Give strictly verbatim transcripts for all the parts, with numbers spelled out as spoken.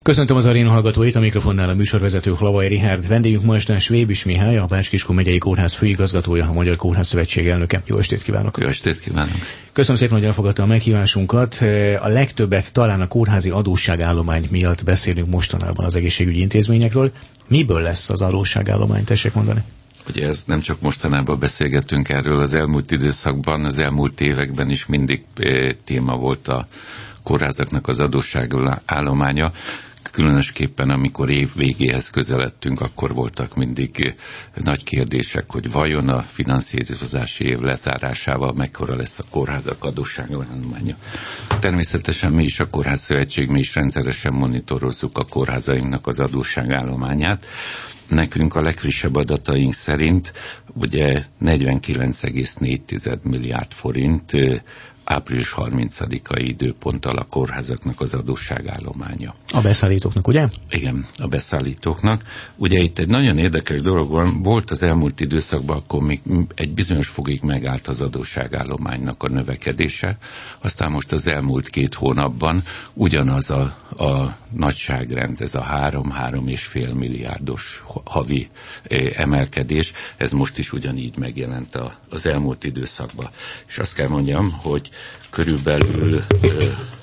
Köszöntöm az aréna hallgatóit, a mikrofonnál a műsorvezető Hlavaj Richárd. Vendégünk ma este Svébis Mihály, a Bács-Kiskun megyei kórház főigazgatója, a Magyar Kórház Szövetség elnöke. Jó estét kívánok! Jó estét kívánok! Köszönöm szépen, hogy elfogadta a meghívásunkat. A legtöbbet talán a kórházi adósságállomány miatt beszélünk mostanában az egészségügyi intézményekről. Miből lesz az adósságállomány? Tessék mondani. Ugye ez nem csak mostanában beszélgettünk erről, az elmúlt időszakban, az elmúlt években is mindig téma volt a kórházaknak az adósságállománya. Különösképpen, amikor év végéhez közeledtünk, akkor voltak mindig nagy kérdések, hogy vajon a finanszírozási év lezárásával mekkora lesz a kórházak adósságállománya. Természetesen mi is, a Kórház Szövetség, mi is rendszeresen monitorozzuk a kórházainknak az adósságállományát. Nekünk a legfrissebb adataink szerint ugye negyvenkilenc egész négy milliárd forint április harmincadikai időponttal a kórházaknak az adósságállománya. A beszállítóknak, ugye? Igen, a beszállítóknak. Ugye itt egy nagyon érdekes dolog van, volt az elmúlt időszakban, akkor még egy bizonyos fogig megállt az adósságállománynak a növekedése, aztán most az elmúlt két hónapban ugyanaz a, a nagyságrend, ez a három-három és fél milliárdos havi emelkedés, ez most is ugyanígy megjelent a, az elmúlt időszakban. És azt kell mondjam, hogy körülbelül ö,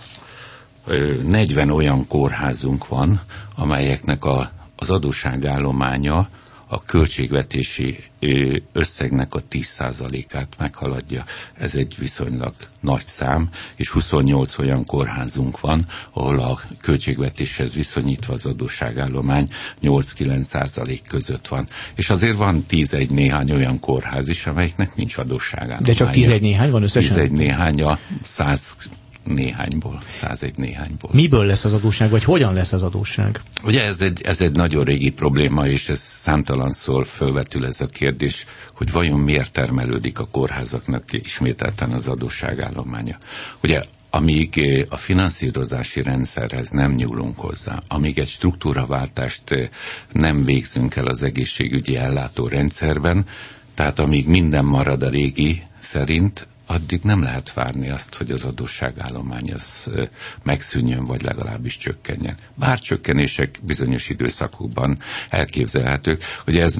ö, negyven olyan kórházunk van, amelyeknek a, az adósságállománya a költségvetési ö, összegnek a tíz százalékát meghaladja. Ez egy viszonylag nagy szám, és huszonnyolc olyan kórházunk van, ahol a költségvetéshez viszonyítva az adósságállomány nyolc-kilenc százalék között van. És azért van tízegy néhány olyan kórház is, amelyiknek nincs adósságállománya. De csak tízegy néhány van összesen? tízegy néhány a száz néhányból, százegy néhányból. Miből lesz az adósság, vagy hogyan lesz az adósság? Ugye ez egy, ez egy nagyon régi probléma, és ez számtalanszor fölvetül ez a kérdés, hogy vajon miért termelődik a kórházaknak ismételten az adósságállománya. Ugye amíg a finanszírozási rendszerhez nem nyúlunk hozzá, amíg egy struktúraváltást nem végzünk el az egészségügyi ellátórendszerben, tehát amíg minden marad a régi szerint, addig nem lehet várni azt, hogy az adósságállomány az megszűnjön, vagy legalábbis csökkenjen. Bár csökkenések bizonyos időszakokban elképzelhetők, hogy ez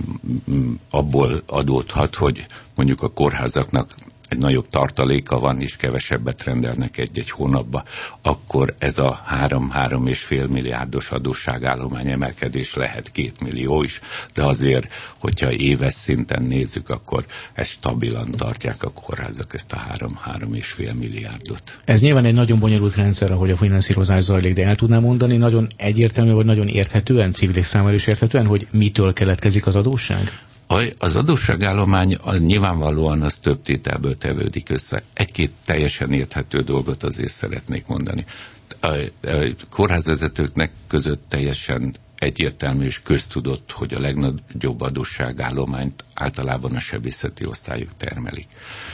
abból adódhat, hogy mondjuk a kórházaknak egy nagyobb tartaléka van, és kevesebbet rendelnek egy-egy hónapba, akkor ez a három-három és fél milliárdos adósságállomány emelkedés lehet két millió is, de azért, hogyha éves szinten nézzük, akkor ezt stabilan tartják a kórházak, ezt a három-három és fél milliárdot. Ez nyilván egy nagyon bonyolult rendszer, ahogy a finanszírozás zajlik, de el tudnám mondani nagyon egyértelmű, vagy nagyon érthetően, civilek számára is érthetően, hogy mitől keletkezik az adósság? Az adósságállomány nyilvánvalóan az több tételből tevődik össze. Egy-két teljesen érthető dolgot azért szeretnék mondani. A kórházvezetőknek között teljesen egyértelmű és köztudott, hogy a legnagyobb adósságállományt általában a sebészeti osztályok termelik.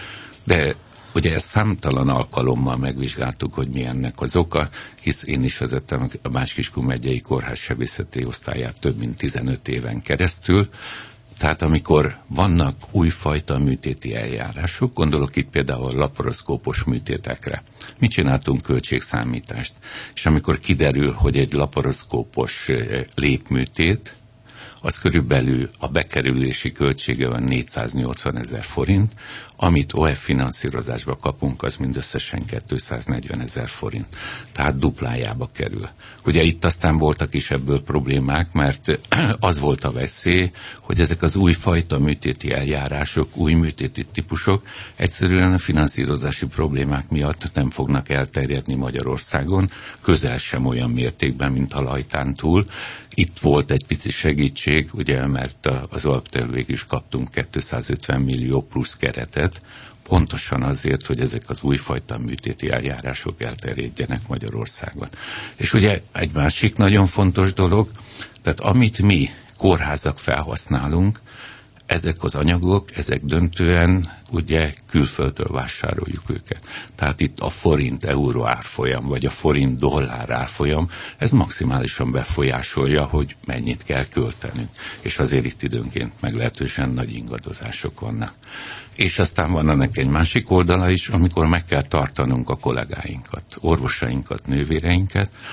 De ugye ezt számtalan alkalommal megvizsgáltuk, hogy mi ennek az oka, hisz én is vezettem a Bács-Kiskun megyei kórház sebészeti osztályát több mint tizenöt éven keresztül. Tehát amikor vannak újfajta műtéti eljárások, gondolok itt például a laparoszkópos műtétekre. Mi csináltunk költségszámítást, és amikor kiderül, hogy egy laparoszkópos lépműtét, az körülbelül a bekerülési költsége van négyszáznyolcvan ezer forint, amit o ef finanszírozásba kapunk, az mindösszesen kétszáznegyven ezer forint. Tehát duplájába kerül. Ugye itt aztán voltak is ebből problémák, mert az volt a veszély, hogy ezek az újfajta műtéti eljárások, új műtéti típusok egyszerűen a finanszírozási problémák miatt nem fognak elterjedni Magyarországon, közel sem olyan mértékben, mint a Lajtán túl. Itt volt egy pici segítség, ugye, mert az alaptől végül is kaptunk kétszázötven millió plusz keretet, pontosan azért, hogy ezek az újfajta műtéti eljárások elterjedjenek Magyarországon. És ugye egy másik nagyon fontos dolog, tehát amit mi kórházak felhasználunk, ezek az anyagok, ezek döntően ugye külföldről vásároljuk őket. Tehát itt a forint-euró árfolyam, vagy a forint-dollár árfolyam, ez maximálisan befolyásolja, hogy mennyit kell költenünk. És azért itt időnként meglehetősen nagy ingadozások vannak. És aztán van ennek egy másik oldala is, amikor meg kell tartanunk a kollégáinkat, orvosainkat, nővéreinket,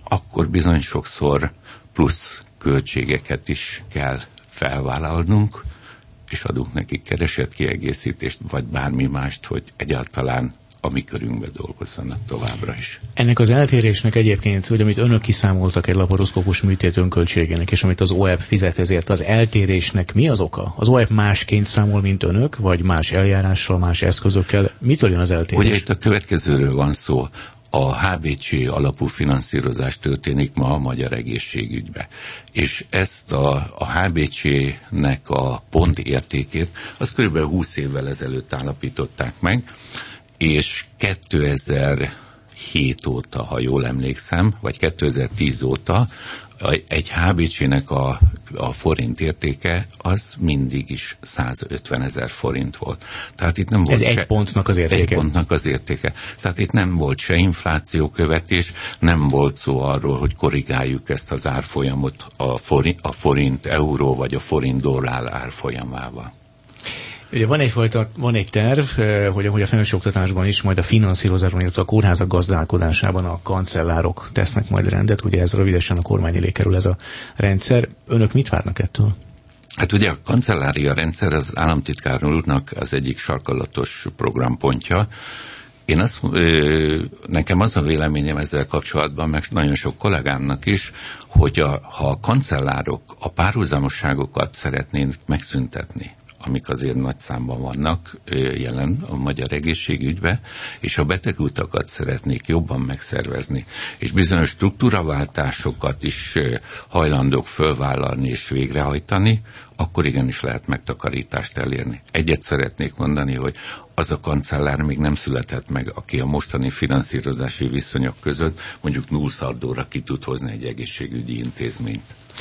akkor bizony sokszor plusz költségeket is kell felvállalnunk, és adunk nekik keresetkiegészítést, vagy bármi mást, hogy egyáltalán a mi körünkbe dolgozzanak továbbra is. Ennek az eltérésnek egyébként, hogy amit önök kiszámoltak egy laparoszkópus műtét önköltségének, és amit az o e pé fizet ezért, az eltérésnek mi az oka? Az o e pé másként számol, mint önök, vagy más eljárással, más eszközökkel? Mitől jön az eltérés? Ugye itt a következőről van szó. A há bé cé alapú finanszírozás történik ma a magyar egészségügybe. És ezt a, a há bé cé-nek a pontértékét, az kb. húsz évvel ezelőtt állapították meg, és kétezer-hét óta, ha jól emlékszem, vagy kétezer-tíz óta egy há bé cé-nek a, a forint értéke az mindig is százötvenezer forint volt. Tehát itt nem volt Ez se, egy pontnak az értéke. Egy pontnak az értéke. Tehát itt nem volt se inflációkövetés, nem volt szó arról, hogy korrigáljuk ezt az árfolyamot a forint, a forint euró vagy a forint dollár árfolyamával. Ugye van egyfajta, van egy terv, hogy, hogy a felsőoktatásban is, majd a finanszírozásban, illetve a kórházak gazdálkodásában a kancellárok tesznek majd rendet, ugye ez rövidesen a kormány elé kerül ez a rendszer. Önök mit várnak ettől? Hát ugye a kancellária rendszer az államtitkár úrnak az egyik sarkalatos programpontja. Én azt, nekem az a véleményem ezzel kapcsolatban, meg nagyon sok kollégámnak is, hogy a, ha a kancellárok a párhuzamosságokat szeretnénk megszüntetni, amik azért nagy számban vannak jelen a magyar egészségügyben, és a betegutakat szeretnék jobban megszervezni, és bizonyos struktúraváltásokat is hajlandók fölvállalni és végrehajtani, akkor igenis lehet megtakarítást elérni. Egyet szeretnék mondani, hogy az a kancellár még nem született meg, aki a mostani finanszírozási viszonyok között mondjuk nullszaldóra ki tud hozni egy egészségügyi intézményt.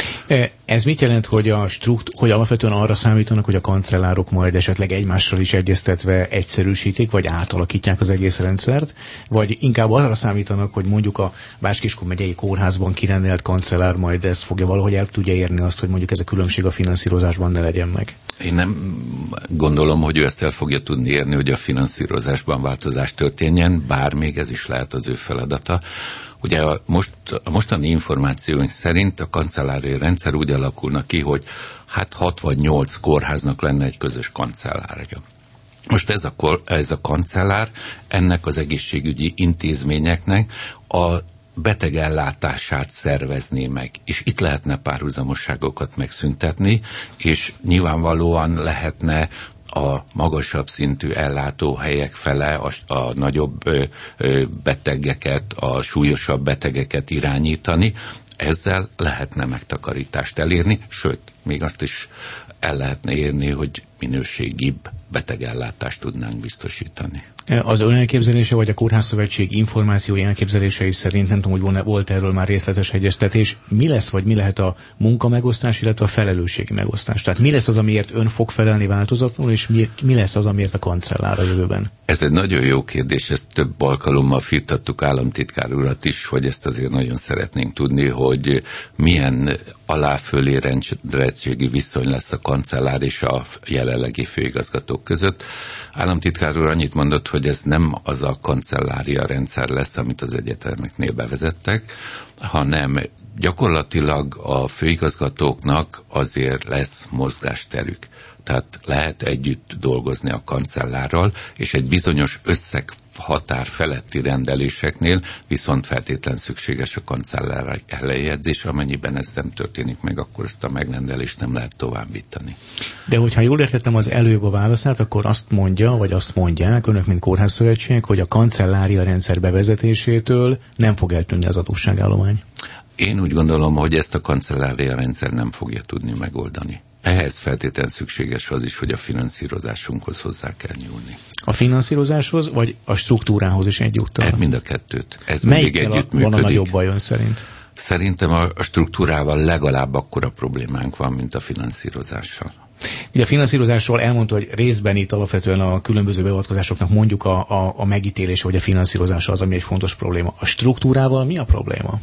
Ez mit jelent, hogy, a strukt, hogy alapvetően arra számítanak, hogy a kancellárok majd esetleg egymással is egyeztetve egyszerűsítik, vagy átalakítják az egész rendszert, vagy inkább arra számítanak, hogy mondjuk a Bács-Kiskun megyei kórházban kirendelt kancellár majd ezt fogja valahogy el tudja érni azt, hogy mondjuk ez a különbség a finanszírozásban ne legyen meg? Én nem gondolom, hogy ő ezt el fogja tudni érni, hogy a finanszírozásban változás történjen, bár még ez is lehet az ő feladata. Ugye a, most, a mostani információink szerint a kancellári rendszer úgy alakulna ki, hogy hát hat vagy nyolc kórháznak lenne egy közös kancellárja. Most ez a, ez a kancellár ennek az egészségügyi intézményeknek a betegellátását szervezné meg, és itt lehetne párhuzamosságokat megszüntetni, és nyilvánvalóan lehetne a magasabb szintű ellátóhelyek fele a, a nagyobb ö, ö, betegeket, a súlyosabb betegeket irányítani. Ezzel lehetne megtakarítást elérni, sőt, még azt is el lehetne érni, hogy minőségibb betegellátást tudnánk biztosítani. Az ön elképzelése, vagy a Kórházszövetség információi elképzelései szerint, nem tudom, hogy volt erről már részletes egyeztetés, mi lesz, vagy mi lehet a munkamegosztás, illetve a felelősségi megosztás? Tehát mi lesz az, amiért ön fog felelni változatlanul, és mi, mi lesz az, amiért a kancellár a jövőben? Ez egy nagyon jó kérdés, ezt több alkalommal firtattuk államtitkár urat is, hogy ezt azért nagyon szeretnénk tudni, hogy milyen aláfölé rendszerességi viszony lesz a kancellár és a jelenlegi főigazgatók között. Államtitkár úr annyit mondott, hogy ez nem az a kancellária rendszer lesz, amit az egyetemeknél bevezettek, hanem gyakorlatilag a főigazgatóknak azért lesz mozgásterük. Tehát lehet együtt dolgozni a kancellárral, és egy bizonyos összeghatár feletti rendeléseknél viszont feltétlen szükséges a kancellár ellenjegyzés, amennyiben ez nem történik meg, akkor ezt a megrendelést nem lehet továbbítani. De hogyha jól értettem az előbb a válaszát, akkor azt mondja, vagy azt mondják önök, mint Kórházszövetség, hogy a kancellária rendszer bevezetésétől nem fog eltűnni az adósságállomány. Én úgy gondolom, hogy ezt a kancellária rendszer nem fogja tudni megoldani. Ehhez feltétlenül szükséges az is, hogy a finanszírozásunkhoz hozzá kell nyúlni. A finanszírozáshoz, vagy a struktúrához is egyúttal? Mind a kettőt. Ez melyikkel mindig együtt a, működik. van a nagyobb baj ön szerint? Szerintem a, a struktúrával legalább akkora problémánk van, mint a finanszírozással. Ugye a finanszírozásról elmondta, hogy részben itt alapvetően a különböző beavatkozásoknak mondjuk a, a, a megítélése, hogy a finanszírozása az, ami egy fontos probléma. A struktúrával mi a probléma?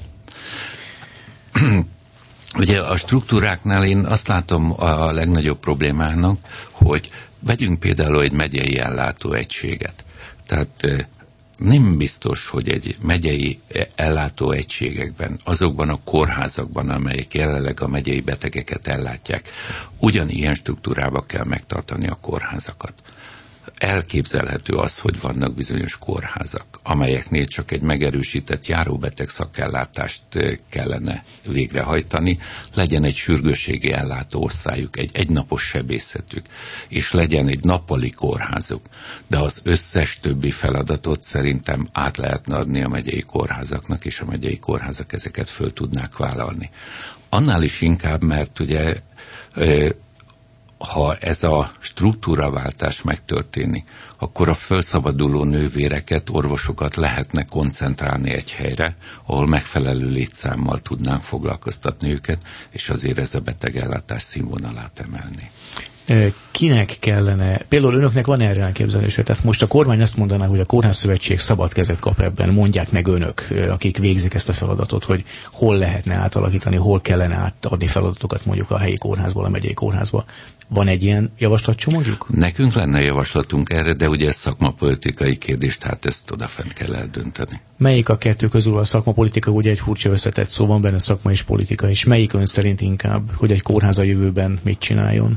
Ugye a struktúráknál én azt látom a legnagyobb problémának, hogy vegyünk például egy megyei ellátóegységet. Tehát nem biztos, hogy egy megyei ellátóegységekben, azokban a kórházakban, amelyek jelenleg a megyei betegeket ellátják, ugyanilyen struktúrába kell megtartani a kórházakat. Elképzelhető az, hogy vannak bizonyos kórházak, amelyeknél csak egy megerősített járóbeteg szakellátást kellene végrehajtani, legyen egy sürgősségi ellátóosztályuk, egy egynapos sebészetük, és legyen egy nappali kórházuk, de az összes többi feladatot szerintem át lehetne adni a megyei kórházaknak, és a megyei kórházak ezeket föl tudnák vállalni. Annál is inkább, mert ugye ha ez a struktúraváltás megtörténik, akkor a felszabaduló nővéreket, orvosokat lehetne koncentrálni egy helyre, ahol megfelelő létszámmal tudnánk foglalkoztatni őket, és azért ez a betegellátás színvonalát emelni. Kinek kellene, például önöknek van erre elképzelése, tehát most a kormány azt mondaná, hogy a Kórházszövetség szabad kezet kap ebben, mondják meg önök, akik végzik ezt a feladatot, hogy hol lehetne átalakítani, hol kellene átadni feladatokat mondjuk a helyi kórházból, a megyei kórházba. Van egy ilyen javaslatcsomagjuk? Nekünk lenne javaslatunk erre, de ugye ez szakmapolitikai kérdés, tehát ezt odafent kell eldönteni. Melyik a kettő közül a szakmapolitika, ugye egy furcsa összetett szó van benne, szakma és politika, és melyik ön szerint inkább, hogy egy kórház a jövőben mit csináljon?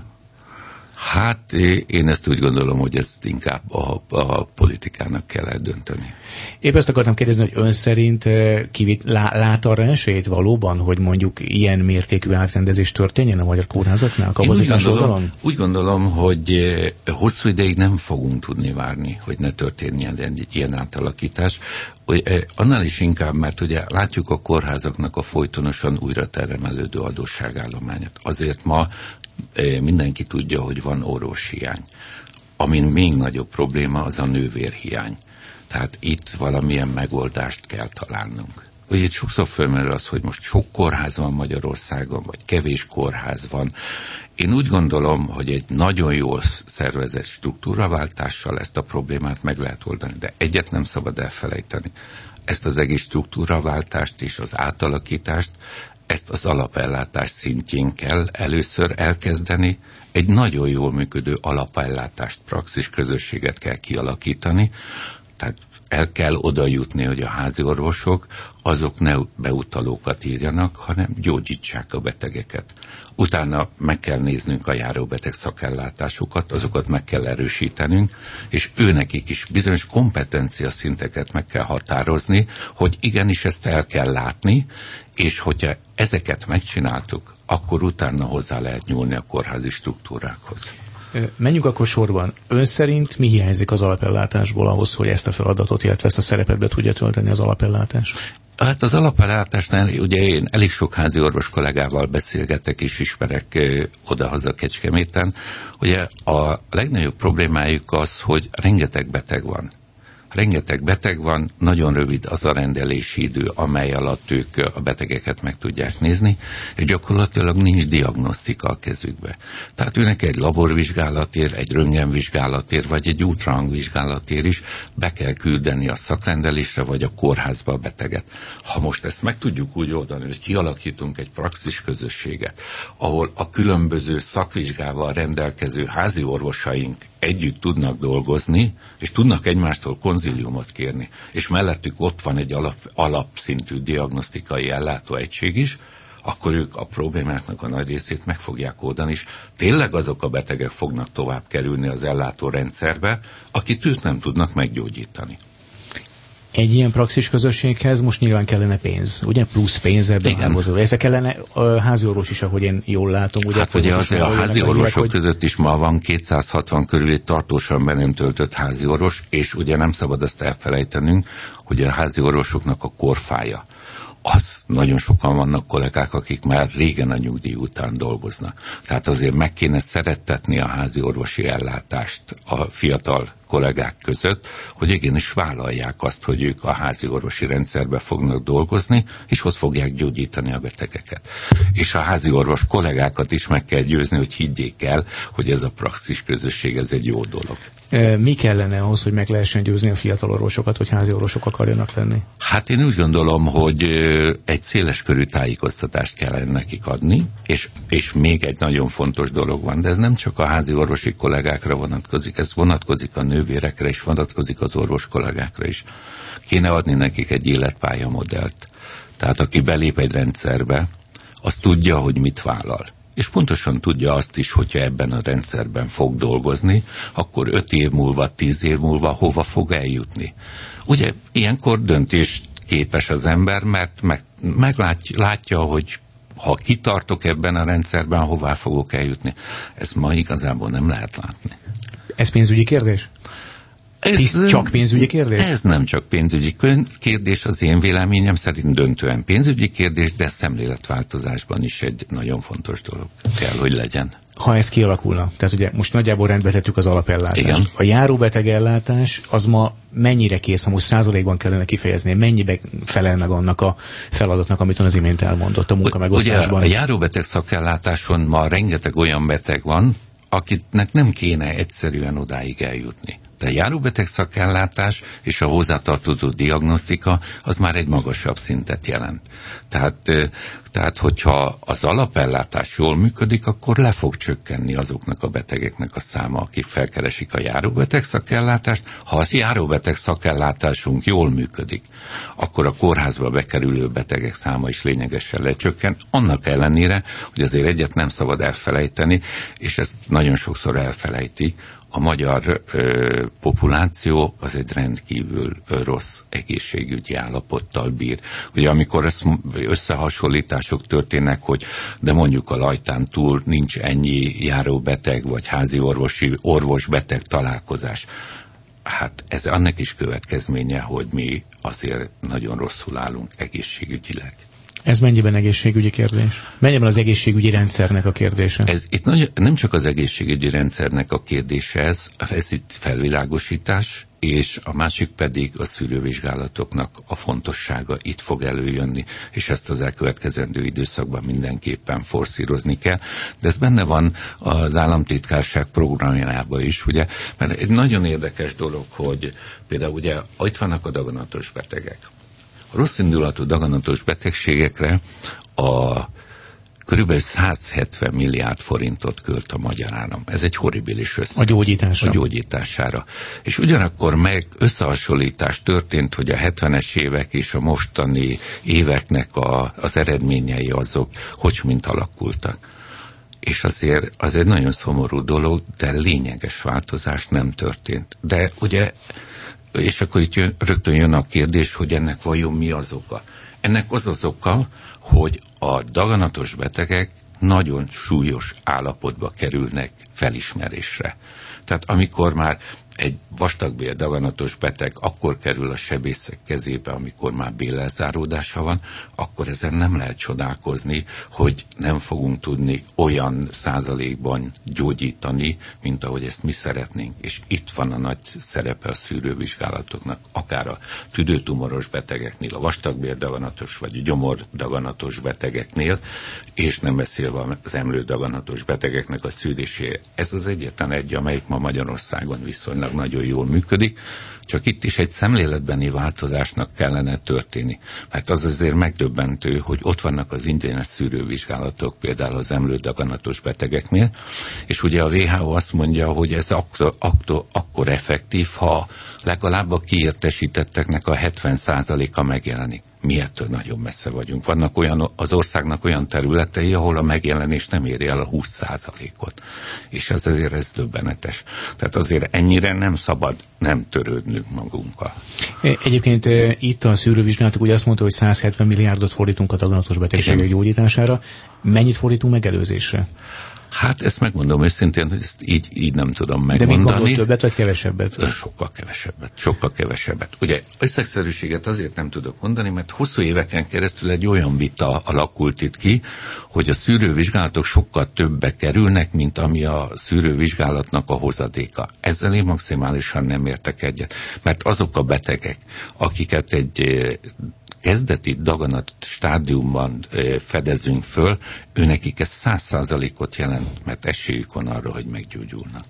Hát én ezt úgy gondolom, hogy ezt inkább a, a politikának kell eldönteni. Épp ezt akartam kérdezni, hogy ön szerint kivit, lá, lát arra esélyt valóban, hogy mondjuk ilyen mértékű átrendezés történjen a magyar kórházaknál, a kapacitás oldalon? Úgy gondolom, hogy hosszú ideig nem fogunk tudni várni, hogy ne történjen egy ilyen átalakítás. Annál is inkább, mert ugye látjuk a kórházaknak a folytonosan újra termelődő adósságállományát. Azért ma mindenki tudja, hogy van orvoshiány. Amin még nagyobb probléma, az a nővérhiány. Tehát itt valamilyen megoldást kell találnunk. Ugye itt sokszor fölmerül az, hogy most sok kórház van Magyarországon, vagy kevés kórház van. Én úgy gondolom, hogy egy nagyon jól szervezett struktúraváltással ezt a problémát meg lehet oldani, de egyet nem szabad elfelejteni. Ezt az egész struktúraváltást és az átalakítást, ezt az alapellátás szintjén kell először elkezdeni, egy nagyon jól működő alapellátást, praxis közösséget kell kialakítani, tehát el kell oda jutni, hogy a házi orvosok azok ne beutalókat írjanak, hanem gyógyítsák a betegeket. Utána meg kell néznünk a járóbeteg szakellátásukat, azokat meg kell erősítenünk, és őnekik is bizonyos kompetencia szinteket meg kell határozni, hogy igenis ezt el kell látni, és hogyha ezeket megcsináltuk, akkor utána hozzá lehet nyúlni a kórházi struktúrákhoz. Menjünk akkor sorban. Ön szerint mi hiányzik az alapellátásból ahhoz, hogy ezt a feladatot, illetve ezt a szerepet be tudja tölteni az alapellátás? Hát az alapellátásnál ugye én elég sok házi orvos kollégával beszélgetek és ismerek odahaza Kecskeméten. Ugye a legnagyobb problémájuk az, hogy rengeteg beteg van. Rengeteg beteg van, nagyon rövid az a rendelési idő, amely alatt ők a betegeket meg tudják nézni, és gyakorlatilag nincs diagnosztika a kezükbe. Tehát őnek egy laborvizsgálatért, egy röntgenvizsgálatért, vagy egy ultrahangvizsgálatért is be kell küldeni a szakrendelésre, vagy a kórházba a beteget. Ha most ezt meg tudjuk úgy oldani, hogy kialakítunk egy praxis közösséget, ahol a különböző szakvizsgával rendelkező házi orvosaink együtt tudnak dolgozni, és tudnak egymástól konziliumot kérni, és mellettük ott van egy alap, alapszintű diagnosztikai ellátóegység is, akkor ők a problémáknak a nagy részét meg fogják oldani, és tényleg azok a betegek fognak tovább kerülni az ellátórendszerbe, akit ők nem tudnak meggyógyítani. Egy ilyen praxis közösséghez most nyilván kellene pénz, ugye? Plusz pénz ebben hálózó. Illetve kellene a házi orvos is, ahogy én jól látom. Ugye hát ugye az, a házi orvosok hogy... között is ma van kétszázhatvan körüli tartósan be nem töltött házi orvos, és ugye nem szabad azt elfelejtenünk, hogy a házi orvosoknak a korfája. Az nagyon sokan vannak kollégák, akik már régen a nyugdíj után dolgoznak. Tehát azért meg kéne szerettetni a házi orvosi ellátást a fiatal kollégák között, hogy igenis vállalják azt, hogy ők a házi orvosi rendszerbe fognak dolgozni, és ott fogják gyógyítani a betegeket. És a házi orvos kollégákat is meg kell győzni, hogy higgyék el, hogy ez a praxis közösség, ez egy jó dolog. Mi kellene ahhoz, hogy meg lehessen győzni a fiatal orvosokat, hogy házi orvosok akarjanak lenni? Hát én úgy gondolom, hogy egy széleskörű tájékoztatást kellene nekik adni, és, és még egy nagyon fontos dolog van, de ez nem csak a házi orvosi kollégákra vonatkozik, ez vonatkozik a nővérekre is, vonatkozik az orvos kollégákra is. Kéne adni nekik egy életpályamodellt. Tehát aki belép egy rendszerbe, az tudja, hogy mit vállal. És pontosan tudja azt is, hogyha ebben a rendszerben fog dolgozni, akkor öt év múlva, tíz év múlva hova fog eljutni. Ugye ilyenkor döntést képes az ember, mert meg, meglátja, látja, hogy ha kitartok ebben a rendszerben, hová fogok eljutni. Ezt ma igazából nem lehet látni. Ez pénzügyi kérdés? Ez Tiszt csak pénzügyi kérdés? Ez nem csak pénzügyi kérdés, az én véleményem szerint döntően pénzügyi kérdés, de szemléletváltozásban is egy nagyon fontos dolog kell, hogy legyen. Ha ez kialakulna, tehát ugye most nagyjából rendbe tettük az alapellátást. Igen. A járóbeteg ellátás az ma mennyire kész, ha most százalékban kellene kifejezni, mennyibe felel meg annak a feladatnak, amit az imént elmondott a munkamegosztásban? Ugye a járóbeteg szakellátáson ma rengeteg olyan beteg van, akiknek nem kéne egyszerűen odáig eljutni. De a járóbeteg szakellátás és a hozzátartozó diagnosztika az már egy magasabb szintet jelent. Tehát, tehát hogyha az alapellátás jól működik, akkor le fog csökkenni azoknak a betegeknek a száma, akik felkeresik a járóbeteg szakellátást. Ha az járóbeteg szakellátásunk jól működik, akkor a kórházba bekerülő betegek száma is lényegesen lecsökken, annak ellenére, hogy azért egyet nem szabad elfelejteni, és ezt nagyon sokszor elfelejtik, a magyar ö, populáció az egy rendkívül ö, rossz egészségügyi állapottal bír. Ugye amikor összehasonlítások történnek, hogy de mondjuk a Lajtán túl nincs ennyi járóbeteg vagy házi orvosi orvos-beteg találkozás. Hát ez annak is következménye, hogy mi azért nagyon rosszul állunk egészségügyileg. Ez mennyiben egészségügyi kérdés? Mennyiben az egészségügyi rendszernek a kérdése? Ez itt nagy, nem csak az egészségügyi rendszernek a kérdése, ez, ez itt felvilágosítás, és a másik pedig a szűrővizsgálatoknak a fontossága itt fog előjönni, és ezt az elkövetkezendő időszakban mindenképpen forszírozni kell. De ez benne van az államtitkárság programjában is, ugye, mert egy nagyon érdekes dolog, hogy például ugye itt vannak a daganatos betegek. A rosszindulatú daganatos betegségekre a körülbelül száz hetven milliárd forintot költ a magyar állam. Ez egy horribilis összeg. A gyógyításra. A gyógyítására. És ugyanakkor meg összehasonlítás történt, hogy a hetvenes évek és a mostani éveknek a, az eredményei azok hogy mint alakultak. És azért az egy nagyon szomorú dolog, de lényeges változás nem történt. De ugye és akkor itt jön, rögtön jön a kérdés, hogy ennek vajon mi az oka. Ennek az az oka, hogy a daganatos betegek nagyon súlyos állapotba kerülnek felismerésre. Tehát amikor már egy vastagbél daganatos beteg akkor kerül a sebészek kezébe, amikor már bélelzáródása van, akkor ezen nem lehet csodálkozni, hogy nem fogunk tudni olyan százalékban gyógyítani, mint ahogy ezt mi szeretnénk. És itt van a nagy szerepe a szűrővizsgálatoknak, akár a tüdőtumoros betegeknél, a vastagbél daganatos vagy a gyomor daganatos betegeknél, és nem beszélve az emlő daganatos betegeknek a szűrésére. Ez az egyetlen egy, amelyik ma Magyarországon viszonylag nagyon jól működik, csak itt is egy szemléletbeni változásnak kellene történni. Mert az azért megdöbbentő, hogy ott vannak az ingyenes szűrővizsgálatok, például az emlődaganatos betegeknél, és ugye a vé há o azt mondja, hogy ez akkor, akkor, akkor effektív, ha legalább a kiértesítetteknek a hetven százaléka megjelenik. Mi ettől nagyon messze vagyunk. Vannak olyan, az országnak olyan területei, ahol a megjelenés nem éri el a húsz százalékot. És ez azért ez döbbenetes. Tehát azért ennyire nem szabad nem törődnünk magunkkal. Egyébként itt a szűrővizsgálatok ugye azt mondta, hogy száz hetven milliárdot fordítunk a daganatos betegségek gyógyítására. Mennyit fordítunk megelőzésre? Hát ezt megmondom őszintén, hogy ezt így, így nem tudom megmondani. De még gondol többet, vagy kevesebbet? Sokkal kevesebbet, sokkal kevesebbet. Ugye összegszerűséget azért nem tudok mondani, mert hosszú éveken keresztül egy olyan vita alakult itt ki, hogy a szűrővizsgálatok sokkal többbe kerülnek, mint ami a szűrővizsgálatnak a hozadéka. Ezzel én maximálisan nem értek egyet, mert azok a betegek, akiket egy kezdeti daganat stádiumban fedezünk föl, őnekik ez száz százalékot jelent, mert esélyük van arra, hogy meggyógyulnak.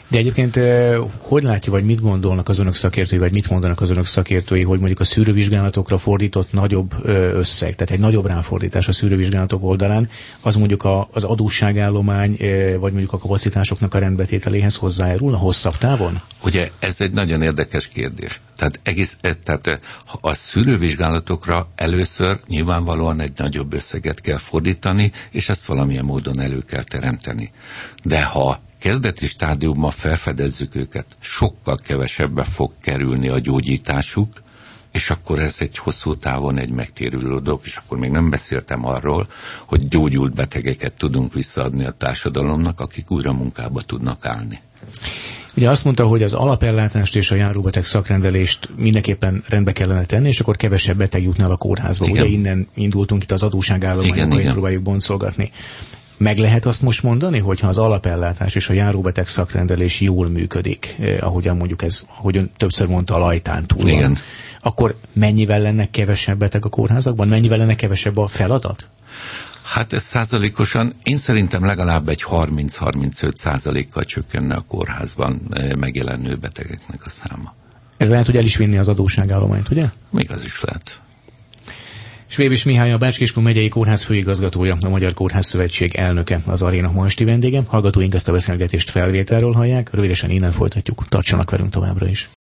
De egyébként hogy látja, vagy mit gondolnak az önök szakértői, vagy mit mondanak az önök szakértői, hogy mondjuk a szűrővizsgálatokra fordított nagyobb összeg, tehát egy nagyobb ráfordítás a szűrővizsgálatok oldalán, az mondjuk a, az adósságállomány, vagy mondjuk a kapacitásoknak a rendbetételéhez hozzájárul a hosszabb távon? Ugye ez egy nagyon érdekes kérdés. Tehát, egész, tehát a szűrővizsgálatokra először nyilvánvalóan egy nagyobb összeget kell fordítani, és ezt valamilyen módon elő kell teremteni. De ha kezdeti stádiumban felfedezzük őket, sokkal kevesebbe fog kerülni a gyógyításuk, és akkor ez egy hosszú távon egy megtérülő dolog, és akkor még nem beszéltem arról, hogy gyógyult betegeket tudunk visszaadni a társadalomnak, akik újra munkába tudnak állni. Ugye azt mondta, hogy az alapellátást és a járóbeteg szakrendelést mindenképpen rendbe kellene tenni, és akkor kevesebb beteg jutna el a kórházba. Igen. Ugye innen indultunk, itt az adósságállományokat próbáljuk boncolgatni. Meg lehet azt most mondani, hogyha az alapellátás és a járóbeteg szakrendelés jól működik, eh, ahogyan mondjuk ez, ahogyan többször mondta, a lajtán túl Igen. van, akkor mennyivel lenne kevesebb beteg a kórházakban? Mennyivel lenne kevesebb a feladat? Hát ez százalékosan, én szerintem legalább egy harminc-harmincöt százalékkal csökkenne a kórházban megjelenő betegeknek a száma. Ez lehet, hogy el is vinni az adósságállományt, ugye? Még az is lehet. Svévis Mihály, a Bács-Kiskun megyei kórház főigazgatója, a Magyar Kórház Szövetség elnöke, az Aréna ma esti vendége. Hallgatóink ezt a beszélgetést felvételről hallják, rövidesen innen folytatjuk. Tartsanak velünk továbbra is.